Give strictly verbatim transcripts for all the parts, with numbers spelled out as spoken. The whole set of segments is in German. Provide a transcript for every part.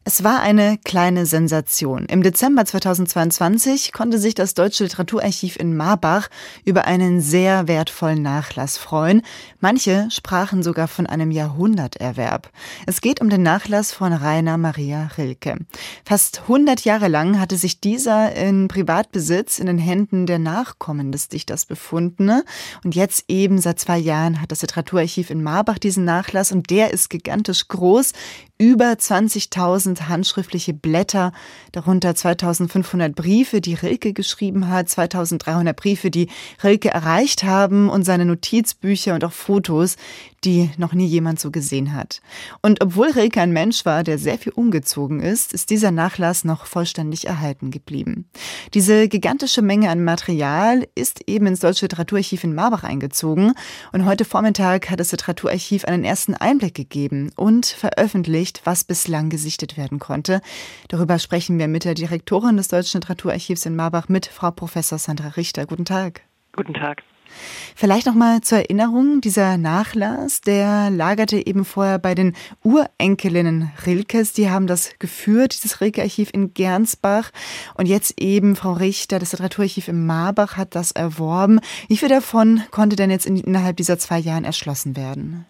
Es war eine kleine Sensation. Im Dezember zweitausendzweiundzwanzig konnte sich das Deutsche Literaturarchiv in Marbach über einen sehr wertvollen Nachlass freuen. Manche sprachen sogar von einem Jahrhunderterwerb. Es geht um den Nachlass von Rainer Maria Rilke. Fast hundert Jahre lang hatte sich dieser in Privatbesitz in den Händen der Nachkommen des Dichters befunden. Und jetzt eben seit zwei Jahren hat das Literaturarchiv in Marbach diesen Nachlass und der ist gigantisch groß. Über zwanzigtausend handschriftliche Blätter, darunter zweitausendfünfhundert Briefe, die Rilke geschrieben hat, zweitausenddreihundert Briefe, die Rilke erreicht haben und seine Notizbücher und auch Fotos, die noch nie jemand so gesehen hat. Und obwohl Rilke ein Mensch war, der sehr viel umgezogen ist, ist dieser Nachlass noch vollständig erhalten geblieben. Diese gigantische Menge an Material ist eben ins Deutsche Literaturarchiv in Marbach eingezogen und heute Vormittag hat das Literaturarchiv einen ersten Einblick gegeben und veröffentlicht, was bislang gesichtet werden konnte. Darüber sprechen wir mit der Direktorin des Deutschen Literaturarchivs in Marbach, mit Frau Professor Sandra Richter. Guten Tag. Guten Tag. Vielleicht noch mal zur Erinnerung, dieser Nachlass, der lagerte eben vorher bei den Urenkelinnen Rilkes. Die haben das geführt, dieses Rilke-Archiv in Gernsbach. Und jetzt eben Frau Richter, das Literaturarchiv in Marbach hat das erworben. Wie viel davon konnte denn jetzt in, innerhalb dieser zwei Jahren erschlossen werden?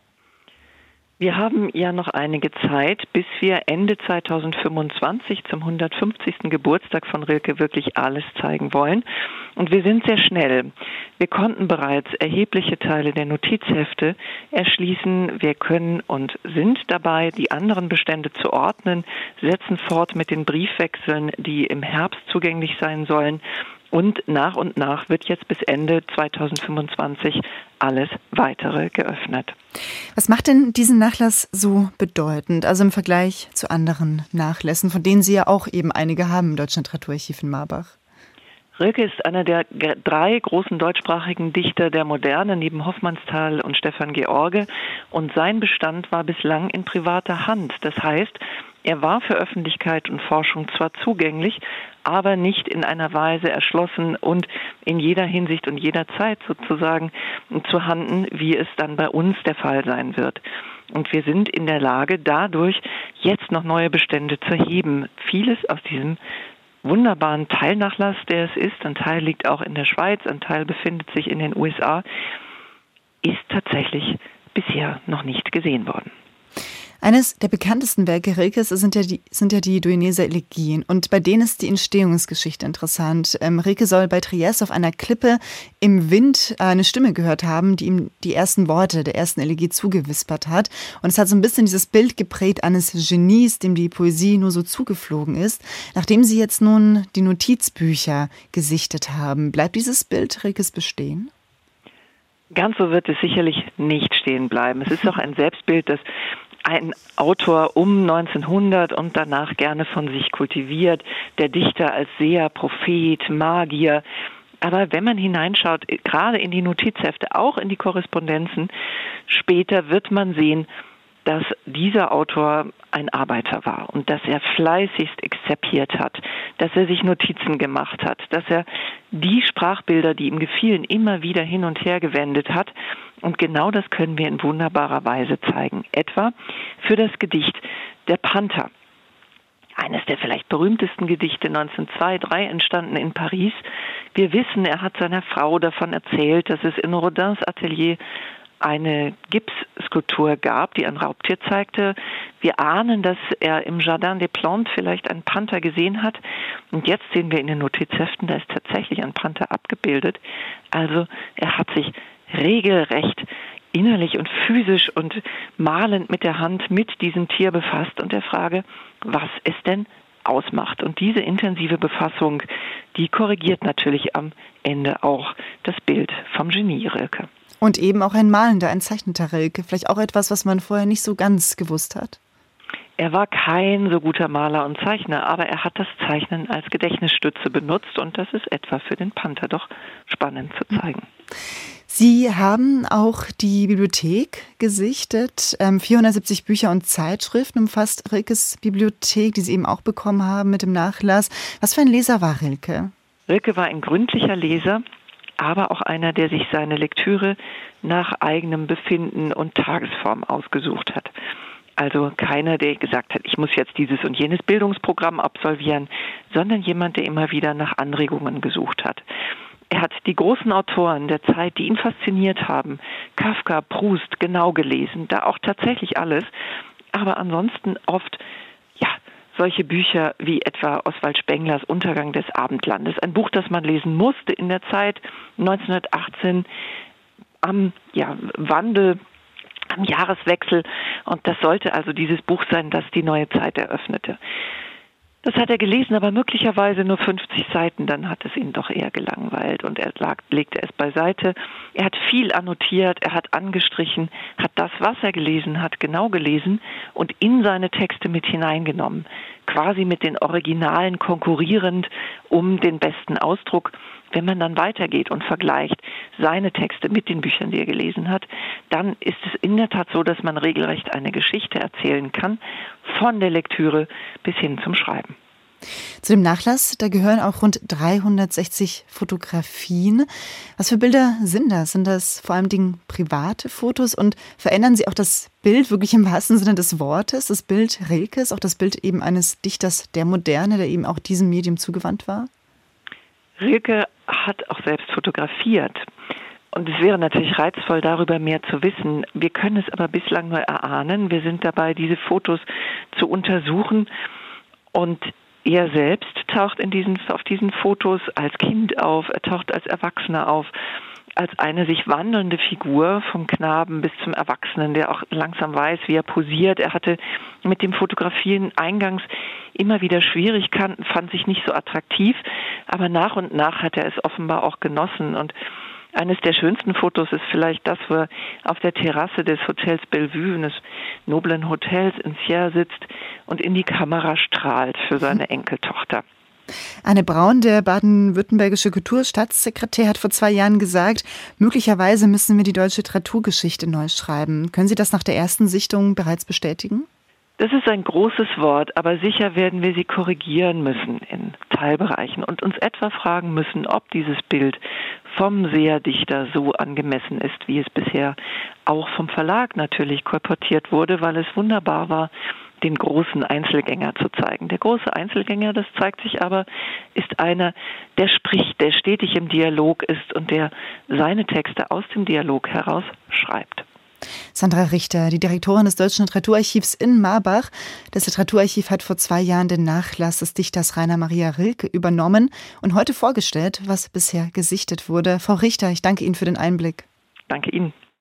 Wir haben ja noch einige Zeit, bis wir Ende zweitausendfünfundzwanzig zum hundertfünfzigsten Geburtstag von Rilke wirklich alles zeigen wollen. Und wir sind sehr schnell. Wir konnten bereits erhebliche Teile der Notizhefte erschließen. Wir können und sind dabei, die anderen Bestände zu ordnen, setzen fort mit den Briefwechseln, die im Herbst zugänglich sein sollen. Und nach und nach wird jetzt bis Ende zweitausendfünfundzwanzig alles Weitere geöffnet. Was macht denn diesen Nachlass so bedeutend, also im Vergleich zu anderen Nachlässen, von denen Sie ja auch eben einige haben im Deutschen Literaturarchiv in Marbach? Rilke ist einer der drei großen deutschsprachigen Dichter der Moderne, neben Hofmannsthal und Stefan George. Und sein Bestand war bislang in privater Hand. Das heißt, er war für Öffentlichkeit und Forschung zwar zugänglich, aber nicht in einer Weise erschlossen und in jeder Hinsicht und jeder Zeit sozusagen zu handen, wie es dann bei uns der Fall sein wird. Und wir sind in der Lage, dadurch jetzt noch neue Bestände zu heben. Vieles aus diesem wunderbaren Teilnachlass, der es ist, ein Teil liegt auch in der Schweiz, ein Teil befindet sich in den U S A, ist tatsächlich bisher noch nicht gesehen worden. Eines der bekanntesten Werke Rilkes sind ja die, sind ja die Duineser Elegien. Und bei denen ist die Entstehungsgeschichte interessant. Ähm, Rilke soll bei Triest auf einer Klippe im Wind eine Stimme gehört haben, die ihm die ersten Worte der ersten Elegie zugewispert hat. Und es hat so ein bisschen dieses Bild geprägt eines Genies, dem die Poesie nur so zugeflogen ist. Nachdem Sie jetzt nun die Notizbücher gesichtet haben, bleibt dieses Bild Rilkes bestehen? Ganz so wird es sicherlich nicht stehen bleiben. Es ist doch ein Selbstbild, das ein Autor um neunzehnhundert und danach gerne von sich kultiviert, der Dichter als Seher, Prophet, Magier. Aber wenn man hineinschaut, gerade in die Notizhefte, auch in die Korrespondenzen, später wird man sehen, dass dieser Autor ein Arbeiter war und dass er fleißigst exzerpiert hat, dass er sich Notizen gemacht hat, dass er die Sprachbilder, die ihm gefielen, immer wieder hin und her gewendet hat. Und genau das können wir in wunderbarer Weise zeigen. Etwa für das Gedicht Der Panther. Eines der vielleicht berühmtesten Gedichte neunzehnhundertzwei, drei entstanden in Paris. Wir wissen, er hat seiner Frau davon erzählt, dass es in Rodins Atelier eine Gipsskulptur gab, die ein Raubtier zeigte. Wir ahnen, dass er im Jardin des Plantes vielleicht einen Panther gesehen hat. Und jetzt sehen wir in den Notizheften, da ist tatsächlich ein Panther abgebildet. Also er hat sich regelrecht innerlich und physisch und malend mit der Hand mit diesem Tier befasst und der Frage, was es denn ausmacht. Und diese intensive Befassung, die korrigiert natürlich am Ende auch das Bild vom Genie Rilke. Und eben auch ein malender, ein zeichneter Rilke. Vielleicht auch etwas, was man vorher nicht so ganz gewusst hat. Er war kein so guter Maler und Zeichner, aber er hat das Zeichnen als Gedächtnisstütze benutzt und das ist etwa für den Panther doch spannend zu zeigen. Sie haben auch die Bibliothek gesichtet. Ähm, vierhundertsiebzig Bücher und Zeitschriften umfasst Rilkes Bibliothek, die Sie eben auch bekommen haben mit dem Nachlass. Was für ein Leser war Rilke? Rilke war ein gründlicher Leser, aber auch einer, der sich seine Lektüre nach eigenem Befinden und Tagesform ausgesucht hat. Also keiner, der gesagt hat, ich muss jetzt dieses und jenes Bildungsprogramm absolvieren, sondern jemand, der immer wieder nach Anregungen gesucht hat. Er hat die großen Autoren der Zeit, die ihn fasziniert haben, Kafka, Proust, genau gelesen, da auch tatsächlich alles, aber ansonsten oft, ja, solche Bücher wie etwa Oswald Spenglers Untergang des Abendlandes, ein Buch, das man lesen musste in der Zeit neunzehnhundertachtzehn am ja, Wandel, am Jahreswechsel, und das sollte also dieses Buch sein, das die neue Zeit eröffnete. Das hat er gelesen, aber möglicherweise nur fünfzig Seiten, dann hat es ihn doch eher gelangweilt und er lag, legte es beiseite. Er hat viel annotiert, er hat angestrichen, hat das, was er gelesen hat, genau gelesen und in seine Texte mit hineingenommen, quasi mit den Originalen konkurrierend um den besten Ausdruck. Wenn man dann weitergeht und vergleicht seine Texte mit den Büchern, die er gelesen hat, dann ist es in der Tat so, dass man regelrecht eine Geschichte erzählen kann, von der Lektüre bis hin zum Schreiben. Zu dem Nachlass, da gehören auch rund dreihundertsechzig Fotografien. Was für Bilder sind das? Sind das vor allem Dingen private Fotos und verändern sie auch das Bild wirklich im wahrsten Sinne des Wortes? Das Bild Rilkes, auch das Bild eben eines Dichters der Moderne, der eben auch diesem Medium zugewandt war? Rilke hat auch selbst fotografiert. Und es wäre natürlich reizvoll, darüber mehr zu wissen. Wir können es aber bislang nur erahnen. Wir sind dabei, diese Fotos zu untersuchen. Und er selbst taucht in diesen, auf diesen Fotos als Kind auf, er taucht als Erwachsener auf, als eine sich wandelnde Figur vom Knaben bis zum Erwachsenen, der auch langsam weiß, wie er posiert. Er hatte mit dem Fotografieren eingangs immer wieder Schwierigkeiten, fand sich nicht so attraktiv, aber nach und nach hat er es offenbar auch genossen. Und eines der schönsten Fotos ist vielleicht das, wo er auf der Terrasse des Hotels Bellevue, eines noblen Hotels in Sierre sitzt und in die Kamera strahlt für seine Enkeltochter. Anne Braun, der baden-württembergische Kulturstaatssekretär, hat vor zwei Jahren gesagt, möglicherweise müssen wir die deutsche Literaturgeschichte neu schreiben. Können Sie das nach der ersten Sichtung bereits bestätigen? Das ist ein großes Wort, aber sicher werden wir sie korrigieren müssen in Teilbereichen und uns etwa fragen müssen, ob dieses Bild vom Seherdichter so angemessen ist, wie es bisher auch vom Verlag natürlich kolportiert wurde, weil es wunderbar war, den großen Einzelgänger zu zeigen. Der große Einzelgänger, das zeigt sich aber, ist einer, der spricht, der stetig im Dialog ist und der seine Texte aus dem Dialog heraus schreibt. Sandra Richter, die Direktorin des Deutschen Literaturarchivs in Marbach. Das Literaturarchiv hat vor zwei Jahren den Nachlass des Dichters Rainer Maria Rilke übernommen und heute vorgestellt, was bisher gesichtet wurde. Frau Richter, ich danke Ihnen für den Einblick. Danke Ihnen.